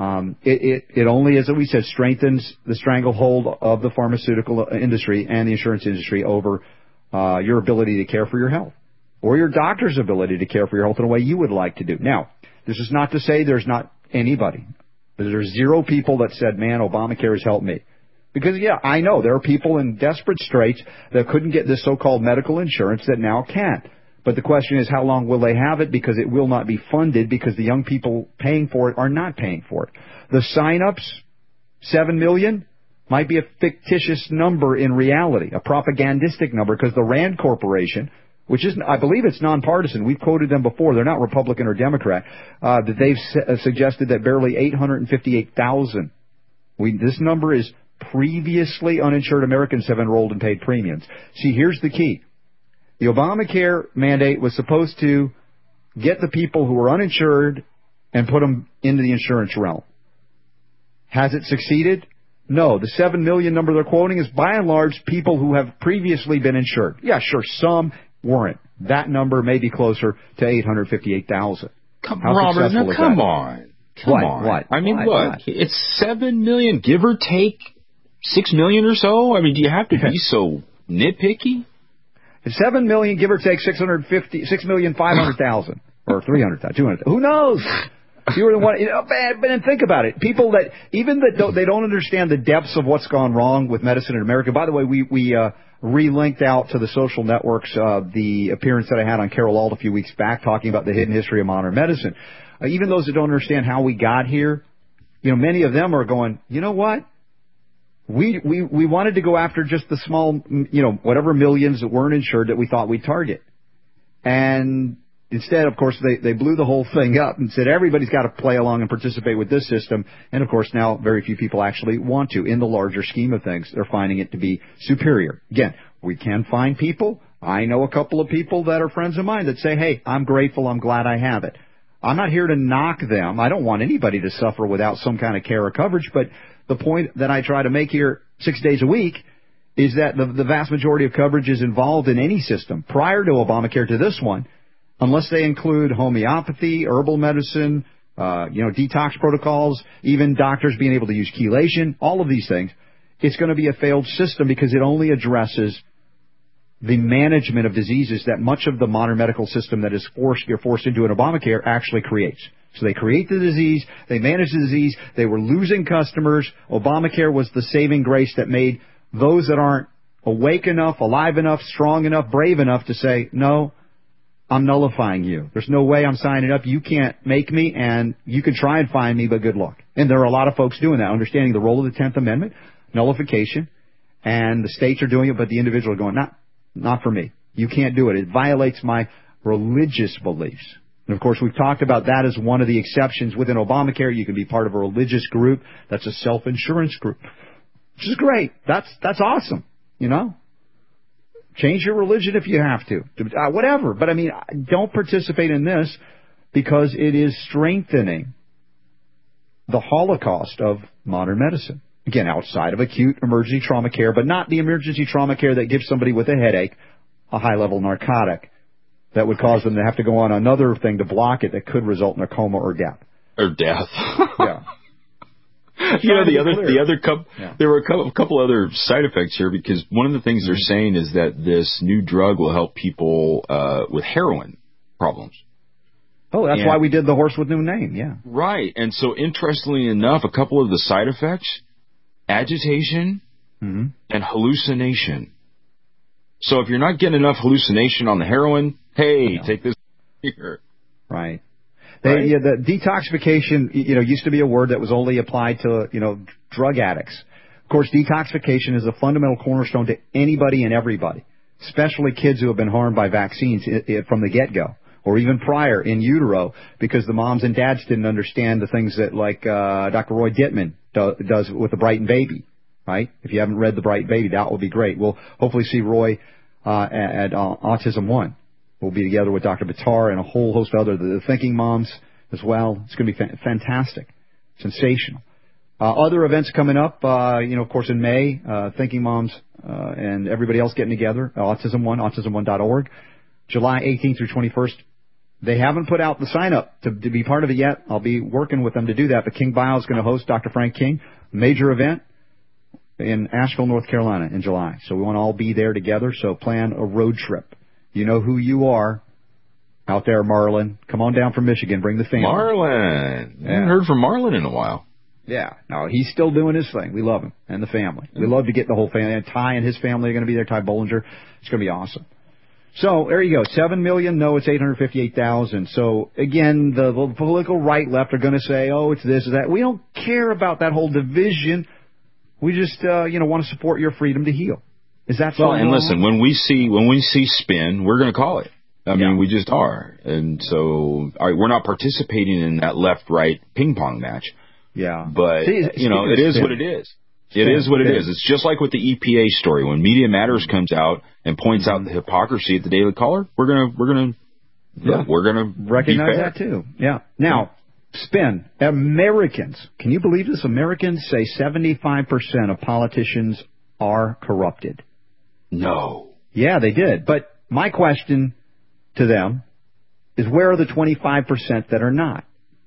It only, as we said, strengthens the stranglehold of the pharmaceutical industry and the insurance industry over your ability to care for your health, or your doctor's ability to care for your health in a way you would like to do. Now, this is not to say there's not anybody. There's zero people that said, man, Obamacare has helped me. Because, yeah, I know there are people in desperate straits that couldn't get this so-called medical insurance that now can. But the question is, how long will they have it? Because it will not be funded, because the young people paying for it are not paying for it. The sign-ups, 7 million, might be a fictitious number in reality, a propagandistic number, because the Rand Corporation, which is, I believe it's nonpartisan. We've quoted them before. They're not Republican or Democrat. That they've suggested that barely 858,000. This number is previously uninsured Americans have enrolled and paid premiums. See, here's the key. The Obamacare mandate was supposed to get the people who were uninsured and put them into the insurance realm. Has it succeeded? No. The 7 million number they're quoting is by and large people who have previously been insured. Yeah, sure, some weren't. That number may be closer to 858,000. Robert, now come on. Come on. What? I mean, what? It's 7 million, give or take 6 million or so? I mean, do you have to be so nitpicky? 7 million, give or take 6,500,000 or 300,000, 200,000. Who knows? You were the one, but then think about it. People that even that they don't understand the depths of what's gone wrong with medicine in America. By the way, we relinked out to the social networks the appearance that I had on Carol Alt a few weeks back, talking about the hidden history of modern medicine. Even those that don't understand how we got here, many of them are going, you know what? We wanted to go after just the small, whatever millions that weren't insured that we thought we'd target. And instead, of course, they blew the whole thing up and said everybody's got to play along and participate with this system. And, of course, now very few people actually want to. In the larger scheme of things, they're finding it to be superior. Again, we can find people. I know a couple of people that are friends of mine that say, hey, I'm grateful, I'm glad I have it. I'm not here to knock them. I don't want anybody to suffer without some kind of care or coverage, but the point that I try to make here 6 days a week is that the vast majority of coverage is involved in any system prior to Obamacare to this one, unless they include homeopathy, herbal medicine, detox protocols, even doctors being able to use chelation, all of these things. It's going to be a failed system because it only addresses the management of diseases that much of the modern medical system that is you're forced into an Obamacare actually creates. So they create the disease, they manage the disease, they were losing customers. Obamacare was the saving grace that made those that aren't awake enough, alive enough, strong enough, brave enough to say, no, I'm nullifying you. There's no way I'm signing up. You can't make me, and you can try and find me, but good luck. And there are a lot of folks doing that, understanding the role of the 10th Amendment, nullification, and the states are doing it, but the individual are going, not for me. You can't do it. It violates my religious beliefs. And, of course, we've talked about that as one of the exceptions within Obamacare. You can be part of a religious group. That's a self-insurance group, which is great. That's awesome, you know. Change your religion if you have to. Whatever. But, I mean, don't participate in this because it is strengthening the Holocaust of modern medicine. Again, outside of acute emergency trauma care, but not the emergency trauma care that gives somebody with a headache a high-level narcotic that would cause them to have to go on another thing to block it that could result in a coma or death. Or death. Yeah. You know, there were a couple other side effects here, because one of the things they're saying is that this new drug will help people with heroin problems. Oh, that's why we did the horse with no name, yeah. Right. And so, interestingly enough, a couple of the side effects, agitation and hallucination. So if you're not getting enough hallucination on the heroin, take this here. Right. The detoxification, used to be a word that was only applied to, drug addicts. Of course, detoxification is a fundamental cornerstone to anybody and everybody, especially kids who have been harmed by vaccines from the get-go, or even prior in utero, because the moms and dads didn't understand the things that, like Dr. Roy Dittman does with the Brighton Baby, right? If you haven't read the Brighton Baby, that would be great. We'll hopefully see Roy at Autism One. We'll be together with Dr. Bitar and a whole host of the Thinking Moms as well. It's going to be fantastic, sensational. Other events coming up, of course, in May, Thinking Moms and everybody else getting together, Autism One, autism1.org, July 18th through 21st. They haven't put out the sign-up to be part of it yet. I'll be working with them to do that. But King Bio is going to host Dr. Frank King, major event in Asheville, North Carolina in July. So we want to all be there together. So plan a road trip. You know who you are out there, Marlon. Come on down from Michigan. Bring the family. Marlon. I haven't heard from Marlon in a while. Yeah. No, he's still doing his thing. We love him and the family. We love to get the whole family. And Ty and his family are going to be there. Ty Bollinger. It's going to be awesome. So there you go. 7 million. No, it's 858,000. So again, the political right left are going to say, oh, it's this or that. We don't care about that whole division. We just, want to support your freedom to heal. Is that so? Well, and listen, when we see spin, we're going to call it. I mean, we just are. And so we're not participating in that left-right ping-pong match. Yeah. But, it is what it is. It is what it is. It's just like with the EPA story. When Media Matters comes out and points out the hypocrisy at the Daily Caller, we're gonna recognize that too. Yeah. Now, spin. Americans. Can you believe this? Americans say 75% of politicians are corrupted. No. Yeah, they did. But my question to them is, where are the 25% that are not?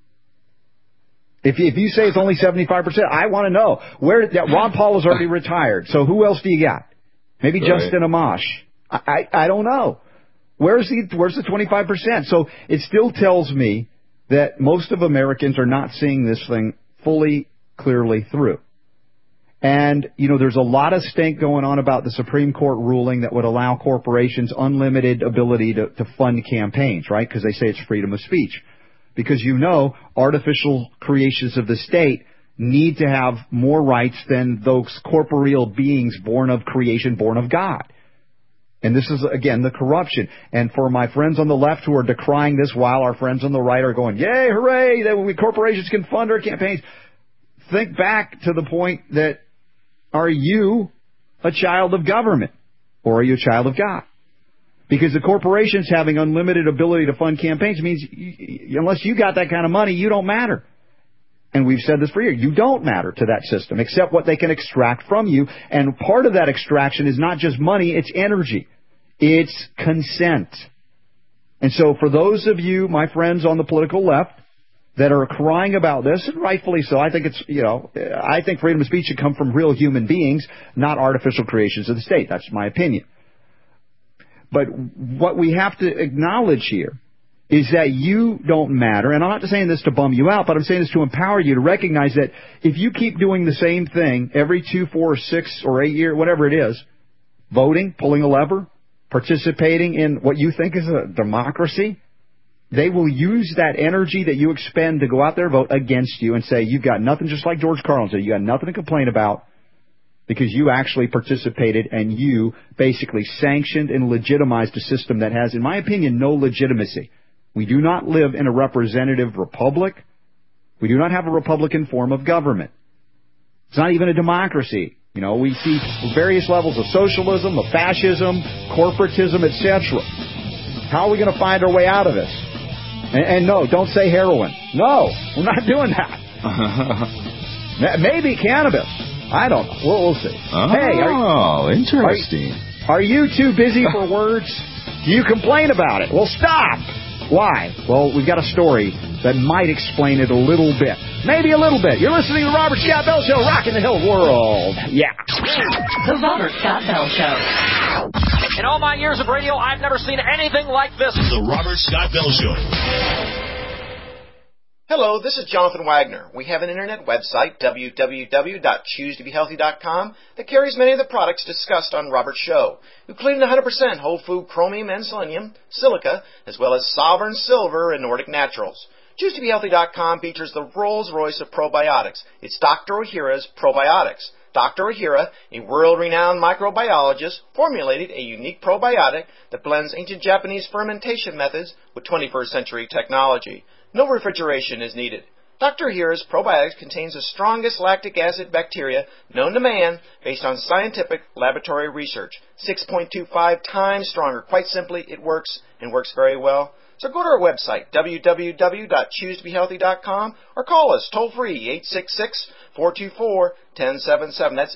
If you say it's only 75%, I want to know where. Ron Paul is already retired, so who else do you got? Maybe Justin Amash. I don't know. Where's the 25%? So it still tells me that most of Americans are not seeing this thing fully, clearly through. And, there's a lot of stink going on about the Supreme Court ruling that would allow corporations unlimited ability to fund campaigns, right? Because they say it's freedom of speech. Because artificial creations of the state need to have more rights than those corporeal beings born of creation, born of God. And this is, again, the corruption. And for my friends on the left who are decrying this while our friends on the right are going, yay, hooray, that corporations can fund our campaigns, think back to the point that, are you a child of government or are you a child of God? Because the corporations having unlimited ability to fund campaigns means unless you got that kind of money, you don't matter. And we've said this for years. You don't matter to that system except what they can extract from you. And part of that extraction is not just money, it's energy. It's consent. And so for those of you, my friends on the political left, that are crying about this, and rightfully so, I think it's, I think freedom of speech should come from real human beings, not artificial creations of the state. That's my opinion. But what we have to acknowledge here is that you don't matter. And I'm not saying this to bum you out, but I'm saying this to empower you to recognize that if you keep doing the same thing every 2, 4, 6, or 8 years, whatever it is, voting, pulling a lever, participating in what you think is a democracy, they will use that energy that you expend to go out there and vote against you and say, you've got nothing, just like George Carlin said, you got nothing to complain about because you actually participated and you basically sanctioned and legitimized a system that has, in my opinion, no legitimacy. We do not live in a representative republic. We do not have a Republican form of government. It's not even a democracy. You know, we see various levels of socialism, of fascism, corporatism, etc. How are we going to find our way out of this? And no, don't say heroin. No, we're not doing that. Maybe cannabis. I don't know. We'll see. Oh, hey, interesting. Are you too busy for words? You complain about it. Well, stop. Why? Well, we've got a story that might explain it a little bit. Maybe a little bit. You're listening to the Robert Scott Bell Show, rocking the hill world. Yeah. The Robert Scott Bell Show. In all my years of radio, I've never seen anything like this. The Robert Scott Bell Show. Hello, this is Jonathan Wagner. We have an internet website, www.choosetobehealthy.com, that carries many of the products discussed on Robert's show, including 100% whole food chromium and selenium, silica, as well as Sovereign Silver and Nordic Naturals. ChooseToBeHealthy.com features the Rolls-Royce of probiotics. It's Dr. Ohhira's Probiotics. Dr. Ohhira, a world-renowned microbiologist, formulated a unique probiotic that blends ancient Japanese fermentation methods with 21st century technology. No refrigeration is needed. Dr. Ohhira's probiotics contains the strongest lactic acid bacteria known to man based on scientific laboratory research. 6.25 times stronger. Quite simply, it works and works very well. So go to our website, www.choosetobehealthy.com, or call us toll-free, 866-424-1077. That's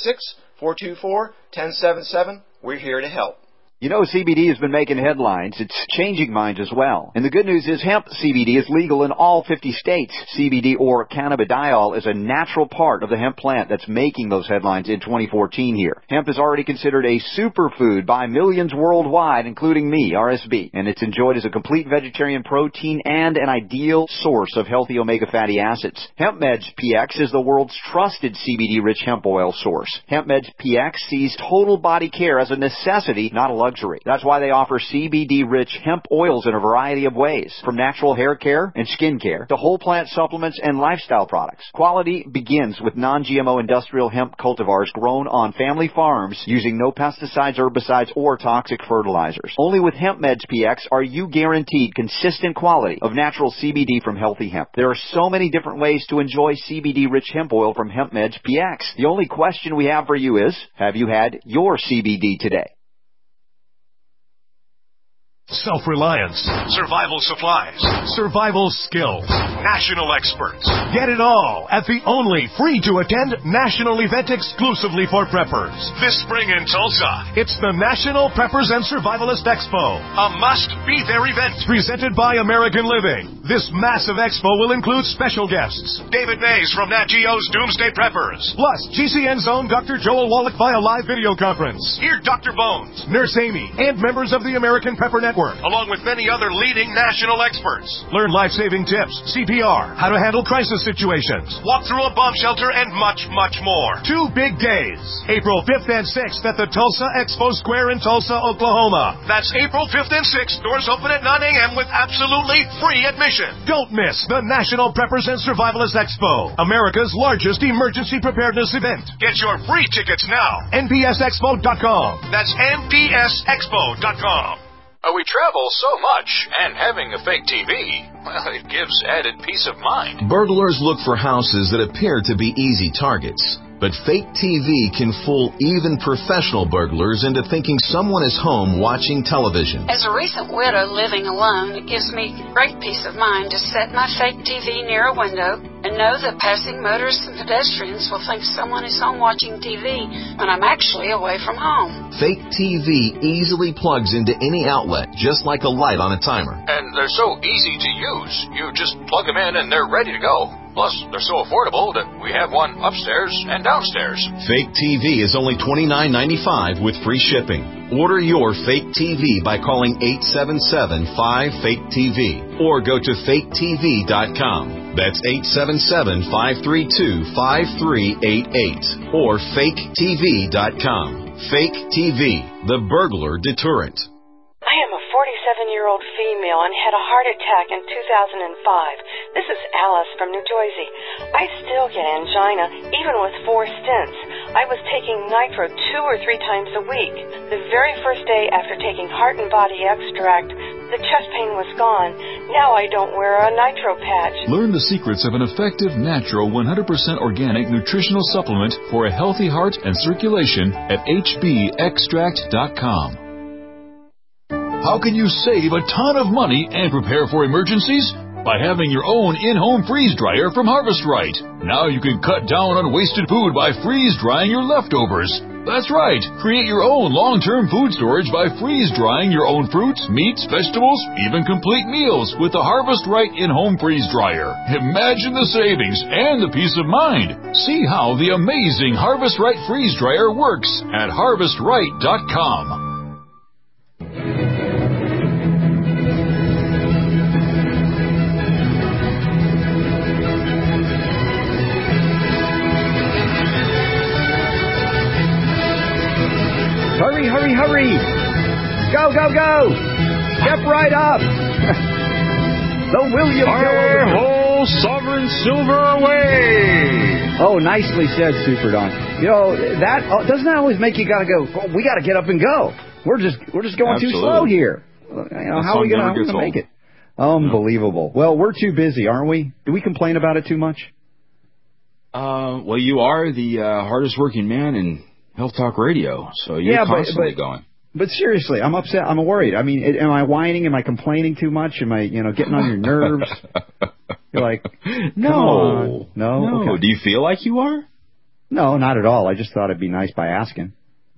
866-424-1077. We're here to help. You know, CBD has been making headlines. It's changing minds as well. And the good news is hemp CBD is legal in all 50 states. CBD, or cannabidiol, is a natural part of the hemp plant that's making those headlines in 2014 here. Hemp is already considered a superfood by millions worldwide, including me, RSB. And it's enjoyed as a complete vegetarian protein and an ideal source of healthy omega fatty acids. HempMeds PX is the world's trusted CBD-rich hemp oil source. HempMeds PX sees total body care as a necessity, not a luxury. That's why they offer CBD-rich hemp oils in a variety of ways, from natural hair care and skin care to whole plant supplements and lifestyle products. Quality begins with non-GMO industrial hemp cultivars grown on family farms using no pesticides, herbicides, or toxic fertilizers. Only with HempMeds PX are you guaranteed consistent quality of natural CBD from healthy hemp. There are so many different ways to enjoy CBD-rich hemp oil from HempMeds PX. The only question we have for you is, have you had your CBD today? Self-reliance, survival supplies, survival skills, national experts. Get it all at the only free-to-attend national event exclusively for preppers. This spring in Tulsa, it's the National Preppers and Survivalist Expo, a must-be-there event presented by American Living. This massive expo will include special guests, David Mays from Nat Geo's Doomsday Preppers, plus GCN's own Dr. Joel Wallach via live video conference. Hear Dr. Bones, Nurse Amy, and members of the American Prepper Network, along with many other leading national experts. Learn life-saving tips, CPR, how to handle crisis situations, walk through a bomb shelter, and much, much more. 2 big days, April 5th and 6th at the Tulsa Expo Square in Tulsa, Oklahoma. That's April 5th and 6th. Doors open at 9 a.m. with absolutely free admission. Don't miss the National Preppers and Survivalist Expo, America's largest emergency preparedness event. Get your free tickets now. NPSExpo.com. That's NPSExpo.com. We travel so much, and having a fake TV, well, it gives added peace of mind. Burglars look for houses that appear to be easy targets. But fake TV can fool even professional burglars into thinking someone is home watching television. As a recent widow living alone, it gives me great peace of mind to set my fake TV near a window and know that passing motorists and pedestrians will think someone is home watching TV when I'm actually away from home. Fake TV easily plugs into any outlet, just like a light on a timer. And they're so easy to use. You just plug them in and they're ready to go. Plus, they're so affordable that we have one upstairs and downstairs. Fake TV is only $29.95 with free shipping. Order your fake TV by calling 877-5FAKE-TV or go to faketv.com. That's 877-532-5388 or faketv.com. Fake TV, the burglar deterrent. I am a 47-year-old female and had a heart attack in 2005. This is Alice from New Jersey. I still get angina, even with 4 stents. I was taking Nitro 2 or 3 times a week. The very first day after taking Heart and Body Extract, the chest pain was gone. Now I don't wear a Nitro patch. Learn the secrets of an effective, natural, 100% organic nutritional supplement for a healthy heart and circulation at hbextract.com. How can you save a ton of money and prepare for emergencies? By having your own in-home freeze dryer from Harvest Right. Now you can cut down on wasted food by freeze drying your leftovers. That's right. Create your own long-term food storage by freeze drying your own fruits, meats, vegetables, even complete meals with the Harvest Right in-home freeze dryer. Imagine the savings and the peace of mind. See how the amazing Harvest Right freeze dryer works at harvestright.com. Hurry, hurry, hurry! Go, go, go! Step right up! The William Ho, Sovereign Silver away! Oh, nicely said, Super Don. You know, that doesn't that always make you gotta go, oh, we gotta get up and go. We're just going too slow here. You know, how are we gonna make it? Unbelievable. Well, we're too busy, aren't we? Do we complain about it too much? Well, you are the hardest working man in Health Talk Radio, so you're constantly going. But seriously, I'm upset. I'm worried. I mean, am I whining? Am I complaining too much? Am I, getting on your nerves? You're like, no. Okay. Do you feel like you are? No, not at all. I just thought it'd be nice by asking.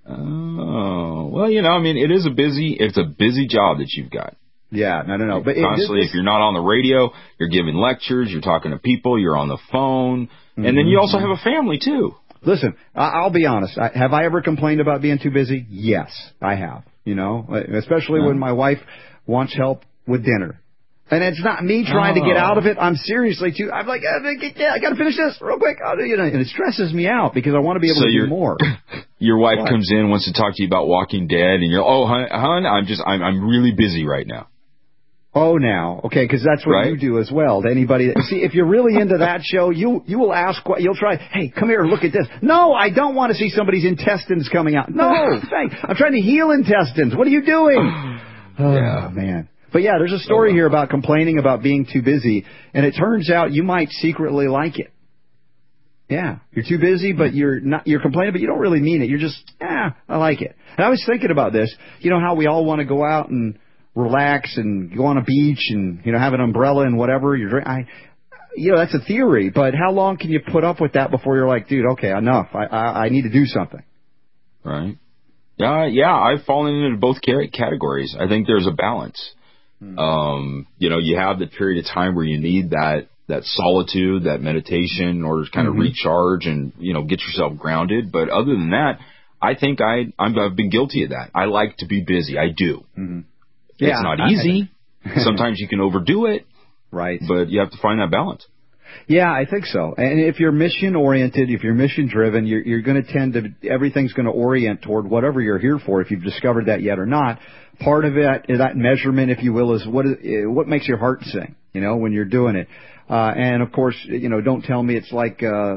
Oh, well, it's a busy job that you've got. Yeah, no. But constantly, if you're not on the radio, you're giving lectures, you're talking to people, you're on the phone, and then you also have a family too. Listen, I'll be honest. Have I ever complained about being too busy? Yes, I have. Especially when my wife wants help with dinner. And it's not me trying to get out of it. I'm seriously I'm like, I got to finish this real quick. And it stresses me out because I want to be able to do more. Your wife comes in, wants to talk to you about Walking Dead, and you're, hon, I'm really busy right now. Oh, now, okay, because that's what you do as well. To anybody, see, if you're really into that show, you will ask, you'll try. Hey, come here, look at this. No, I don't want to see somebody's intestines coming out. No, I'm trying to heal intestines. What are you doing? Oh, man. But yeah, there's a story here about complaining about being too busy, and it turns out you might secretly like it. Yeah, you're too busy, but you're complaining, but you don't really mean it. You're just, I like it. And I was thinking about this. You know how we all want to go out and relax and go on a beach and, have an umbrella and whatever you're drinking. That's a theory, but how long can you put up with that before you're like, dude, okay, enough. I need to do something. Right. Yeah, I've fallen into both categories. I think there's a balance. You have the period of time where you need that solitude, that meditation in order to kind of recharge and, get yourself grounded. But other than that, I think I've been guilty of that. I like to be busy. I do. Mm-hmm. It's not easy. Sometimes you can overdo it. Right. But you have to find that balance. Yeah, I think so. And if you're mission-oriented, if you're mission-driven, you're going to tend to, everything's going to orient toward whatever you're here for, if you've discovered that yet or not. Part of it, that measurement, if you will, is what makes your heart sing, when you're doing it. And, of course, don't tell me it's like,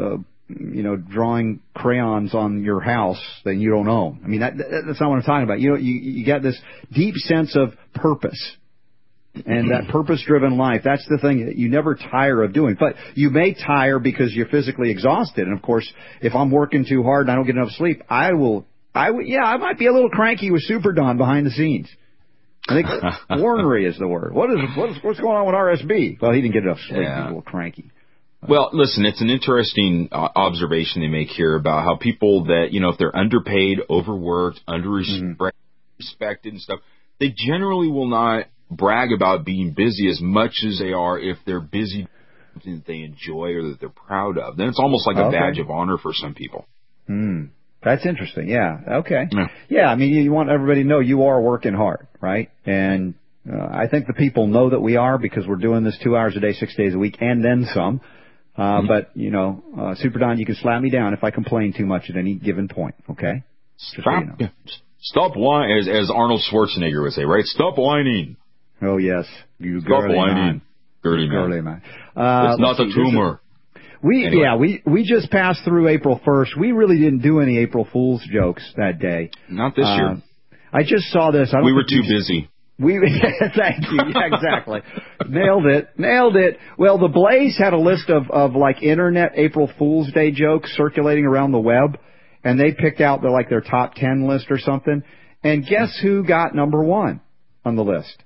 drawing crayons on your house that you don't own. I mean, that's not what I'm talking about. You got this deep sense of purpose. And that purpose-driven life, that's the thing that you never tire of doing. But you may tire because you're physically exhausted. And, of course, if I'm working too hard and I don't get enough sleep, I might be a little cranky with Super Don behind the scenes. I think ornery is the word. What's going on with RSB? Well, he didn't get enough sleep. He's a little cranky. Well, listen, it's an interesting observation they make here about how people that, if they're underpaid, overworked, under-respected and stuff, they generally will not brag about being busy as much as they are if they're busy something that they enjoy or that they're proud of. Then it's almost like a badge of honor for some people. That's interesting. Yeah. Okay. Yeah. I mean, you want everybody to know you are working hard, right? And I think the people know that we are because we're doing this 2 hours a day, 6 days a week, and then some. But, Super Don, you can slap me down if I complain too much at any given point, okay? Stop whining, as Arnold Schwarzenegger would say, right? Stop whining. Oh, yes. You Stop girly whining. man. Girly man. It's not a tumor. We just passed through April 1st. We really didn't do any April Fool's jokes that day. Not this year. I just saw this. We were too busy. Thank you. Yeah, exactly. Nailed it. Well, the Blaze had a list of like internet April Fool's Day jokes circulating around the web, and they picked out their top 10 list or something. And guess who got number 1 on the list?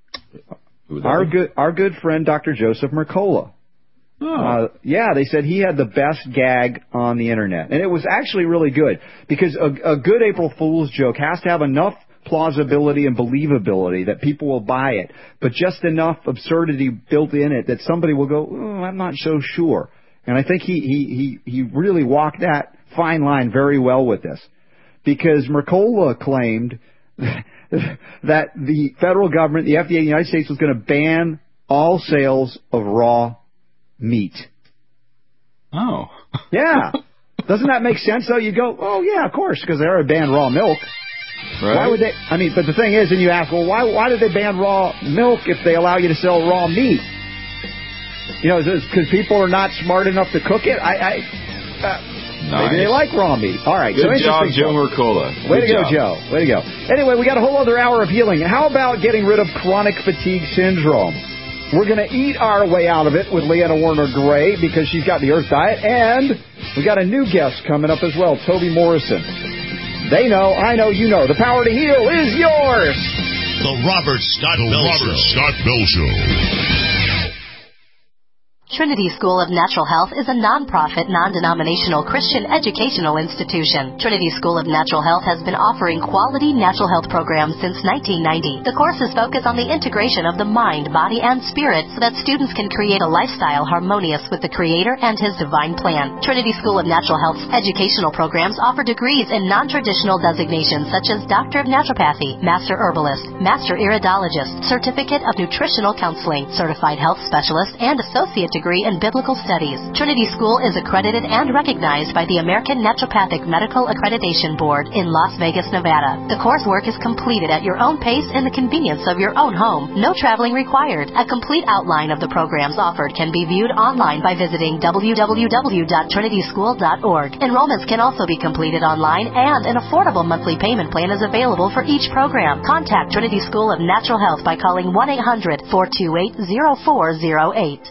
Our good friend Dr. Joseph Mercola. Oh. They said he had the best gag on the internet, and it was actually really good because a good April Fool's joke has to have enough plausibility and believability that people will buy it, but just enough absurdity built in it that somebody will go, I'm not so sure. And I think he really walked that fine line very well with this, because Mercola claimed that the federal government, the FDA of the United States, was going to ban all sales of raw meat. Oh. Yeah. Doesn't that make sense, though? You go, oh, yeah, of course, because they already banned raw milk. Right. Why would they? I mean, but the thing is, and you ask, well, why did they ban raw milk if they allow you to sell raw meat? You know, is this because people are not smart enough to cook it? Maybe they like raw meat. All right. Good job, Joe Mercola. Way to go, Joe. Way to go. Anyway, we got a whole other hour of healing. How about getting rid of chronic fatigue syndrome? We're going to eat our way out of it with Leanna Warner Gray because she's got the Earth Diet. And we got a new guest coming up as well, Toby Morrison. They know, I know, you know. The power to heal is yours. The Robert Scott Bell Show. Trinity School of Natural Health is a non-profit, non-denominational Christian educational institution. Trinity School of Natural Health has been offering quality natural health programs since 1990. The courses focus on the integration of the mind, body, and spirit so that students can create a lifestyle harmonious with the Creator and His divine plan. Trinity School of Natural Health's educational programs offer degrees in non-traditional designations such as Doctor of Naturopathy, Master Herbalist, Master Iridologist, Certificate of Nutritional Counseling, Certified Health Specialist, and Associate Degree in Biblical Studies. Trinity School is accredited and recognized by the American Naturopathic Medical Accreditation Board in Las Vegas, Nevada. The coursework is completed at your own pace in the convenience of your own home. No traveling required. A complete outline of the programs offered can be viewed online by visiting www.trinityschool.org. Enrollments can also be completed online, and an affordable monthly payment plan is available for each program. Contact Trinity School of Natural Health by calling 1-800-428-0408.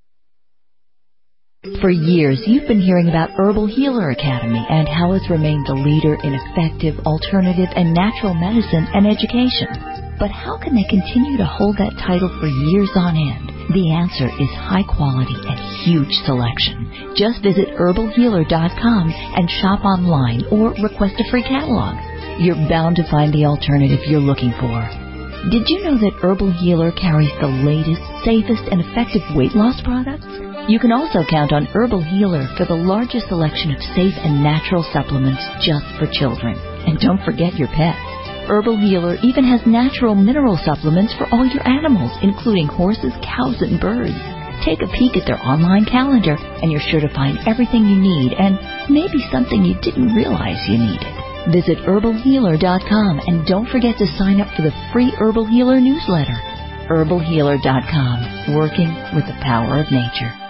For years, you've been hearing about Herbal Healer Academy and how it's remained the leader in effective, alternative, and natural medicine and education. But how can they continue to hold that title for years on end? The answer is high quality and huge selection. Just visit herbalhealer.com and shop online or request a free catalog. You're bound to find the alternative you're looking for. Did you know that Herbal Healer carries the latest, safest, and effective weight loss products? You can also count on Herbal Healer for the largest selection of safe and natural supplements just for children. And don't forget your pets. Herbal Healer even has natural mineral supplements for all your animals, including horses, cows, and birds. Take a peek at their online calendar, and you're sure to find everything you need and maybe something you didn't realize you needed. Visit herbalhealer.com and don't forget to sign up for the free Herbal Healer newsletter. herbalhealer.com, working with the power of nature.